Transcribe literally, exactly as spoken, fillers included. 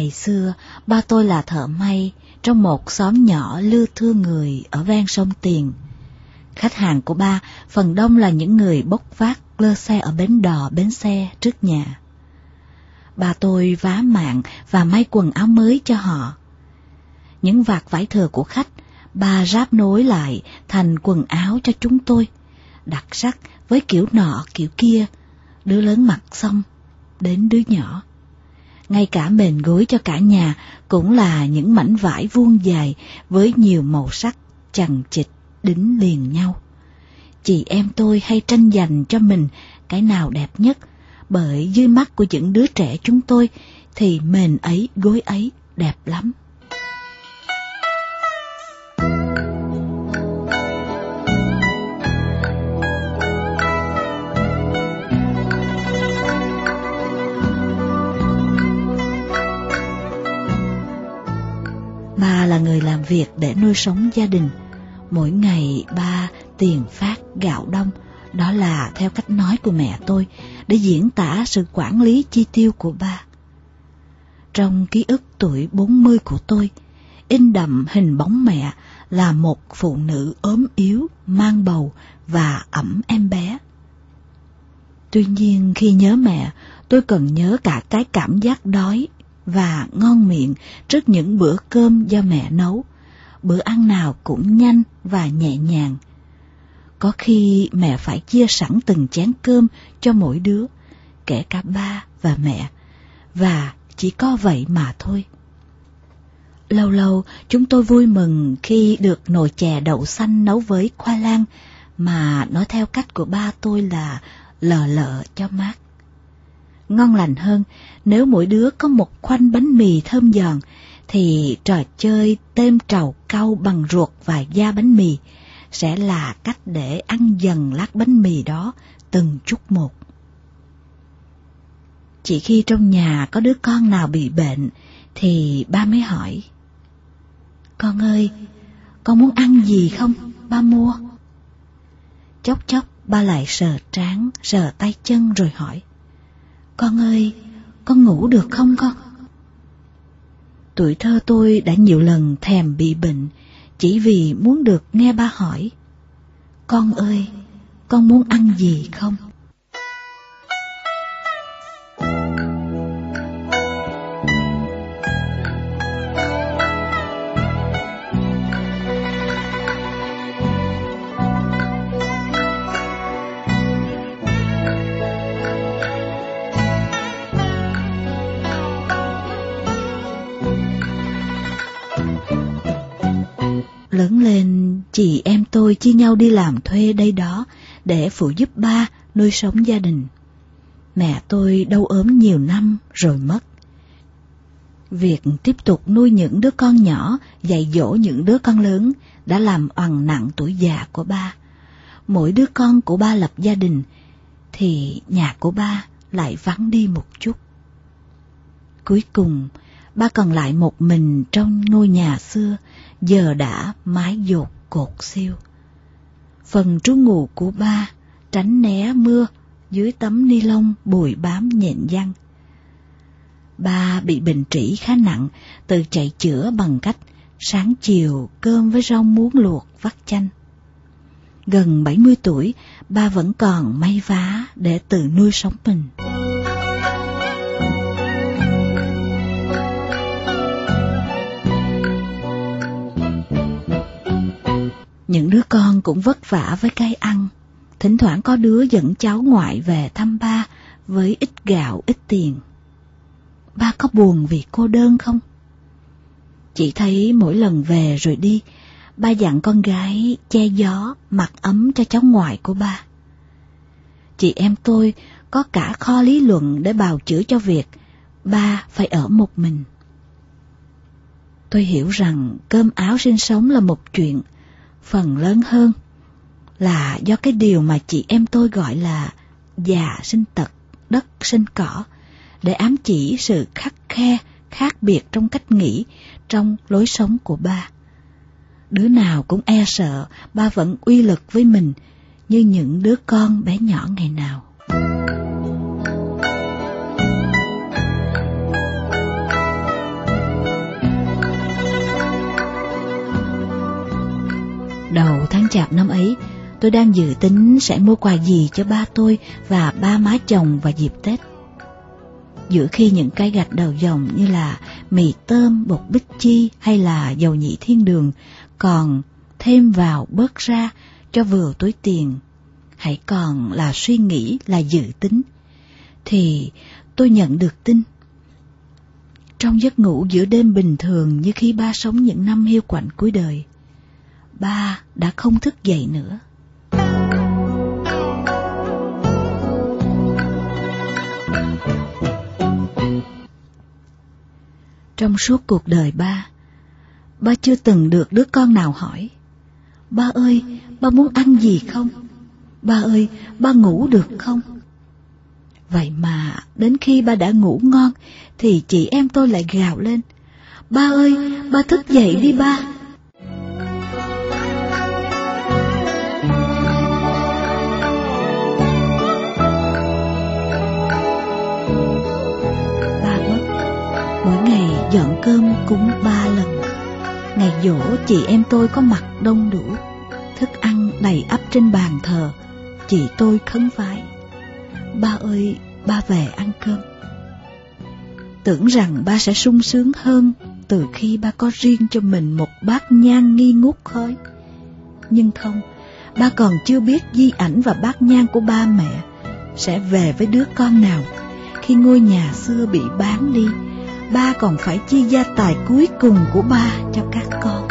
Ngày xưa, ba tôi là thợ may trong một xóm nhỏ lưa thưa người ở ven sông Tiền. Khách hàng của ba phần đông là những người bốc vác lơ xe ở bến đò, bến xe trước nhà. Ba tôi vá mạng và may quần áo mới cho họ. Những vạt vải thừa của khách, ba ráp nối lại thành quần áo cho chúng tôi, đặc sắc với kiểu nọ kiểu kia, đứa lớn mặc xong đến đứa nhỏ. Ngay cả mền gối cho cả nhà cũng là những mảnh vải vuông dài với nhiều màu sắc chằng chịt đính liền nhau. Chị em tôi hay tranh giành cho mình cái nào đẹp nhất, bởi dưới mắt của những đứa trẻ chúng tôi thì mền ấy gối ấy đẹp lắm. Ba là người làm việc để nuôi sống gia đình. Mỗi ngày ba tiền phát gạo đông, đó là theo cách nói của mẹ tôi, để diễn tả sự quản lý chi tiêu của ba. Trong ký ức tuổi bốn mươi của tôi, in đậm hình bóng mẹ là một phụ nữ ốm yếu, mang bầu và ẵm em bé. Tuy nhiên khi nhớ mẹ, tôi cần nhớ cả cái cảm giác đói và ngon miệng trước những bữa cơm do mẹ nấu, bữa ăn nào cũng nhanh và nhẹ nhàng. Có khi mẹ phải chia sẵn từng chén cơm cho mỗi đứa, kể cả ba và mẹ, và chỉ có vậy mà thôi. Lâu lâu chúng tôi vui mừng khi được nồi chè đậu xanh nấu với khoai lang, mà nói theo cách của ba tôi là lờ lợ cho mát. Ngon lành hơn nếu mỗi đứa có một khoanh bánh mì thơm giòn, thì trò chơi têm trầu cau bằng ruột và da bánh mì sẽ là cách để ăn dần lát bánh mì đó từng chút một. Chỉ khi trong nhà có đứa con nào bị bệnh thì ba mới hỏi: "Con ơi, con muốn ăn gì không? Ba mua." Chốc chốc ba lại sờ trán, sờ tay chân rồi hỏi: "Con ơi, con ngủ được không con?" Tuổi thơ tôi đã nhiều lần thèm bị bệnh chỉ vì muốn được nghe ba hỏi: "Con ơi, con muốn ăn gì không?" Lớn lên, chị em tôi chia nhau đi làm thuê đây đó để phụ giúp ba nuôi sống gia đình. Mẹ tôi đau ốm nhiều năm rồi mất. Việc tiếp tục nuôi những đứa con nhỏ, dạy dỗ những đứa con lớn đã làm oằn nặng tuổi già của ba. Mỗi đứa con của ba lập gia đình thì nhà của ba lại vắng đi một chút. Cuối cùng, ba còn lại một mình trong ngôi nhà xưa, giờ đã mái dột cột siêu. Phần trú ngụ của ba tránh né mưa dưới tấm ni lông bụi bám nhện nhăng. Ba bị bệnh trĩ khá nặng, tự chạy chữa bằng cách sáng chiều cơm với rau muống luộc vắt chanh. Gần bảy mươi tuổi, ba vẫn còn may vá để tự nuôi sống mình. Những đứa con cũng vất vả với cái ăn, thỉnh thoảng có đứa dẫn cháu ngoại về thăm ba với ít gạo ít tiền. Ba có buồn vì cô đơn không? Chỉ thấy mỗi lần về rồi đi, ba dặn con gái che gió, mặc ấm cho cháu ngoại của ba. Chị em tôi có cả kho lý luận để bào chữa cho việc ba phải ở một mình. Tôi hiểu rằng cơm áo sinh sống là một chuyện, phần lớn hơn là do cái điều mà chị em tôi gọi là già sinh tật, đất sinh cỏ, để ám chỉ sự khắt khe, khác biệt trong cách nghĩ, trong lối sống của ba. Đứa nào cũng e sợ ba vẫn uy lực với mình như những đứa con bé nhỏ ngày nào. Đầu tháng Chạp năm ấy, tôi đang dự tính sẽ mua quà gì cho ba tôi và ba má chồng vào dịp Tết. Giữa khi những cái gạch đầu dòng như là mì tôm, bột bích chi hay là dầu nhị thiên đường còn thêm vào bớt ra cho vừa túi tiền, hãy còn là suy nghĩ, là dự tính, thì tôi nhận được tin. Trong giấc ngủ giữa đêm bình thường như khi ba sống những năm hiu quạnh cuối đời, ba đã không thức dậy nữa. Trong suốt cuộc đời ba, ba chưa từng được đứa con nào hỏi: ba ơi, ba muốn ăn gì không? Ba ơi, ba ngủ được không? Vậy mà đến khi ba đã ngủ ngon thì chị em tôi lại gào lên: ba ơi, ba thức dậy đi ba. Ba mất, mỗi ngày dọn cơm cúng ba lần. Ngày giỗ chị em tôi có mặt đông đủ, thức ăn đầy ắp trên bàn thờ, chị tôi khấn vái: ba ơi, ba về ăn cơm. Tưởng rằng ba sẽ sung sướng hơn từ khi ba có riêng cho mình một bát nhang nghi ngút khói. Nhưng không, ba còn chưa biết di ảnh và bát nhang của ba mẹ sẽ về với đứa con nào. Khi ngôi nhà xưa bị bán đi, ba còn phải chia gia tài cuối cùng của ba cho các con.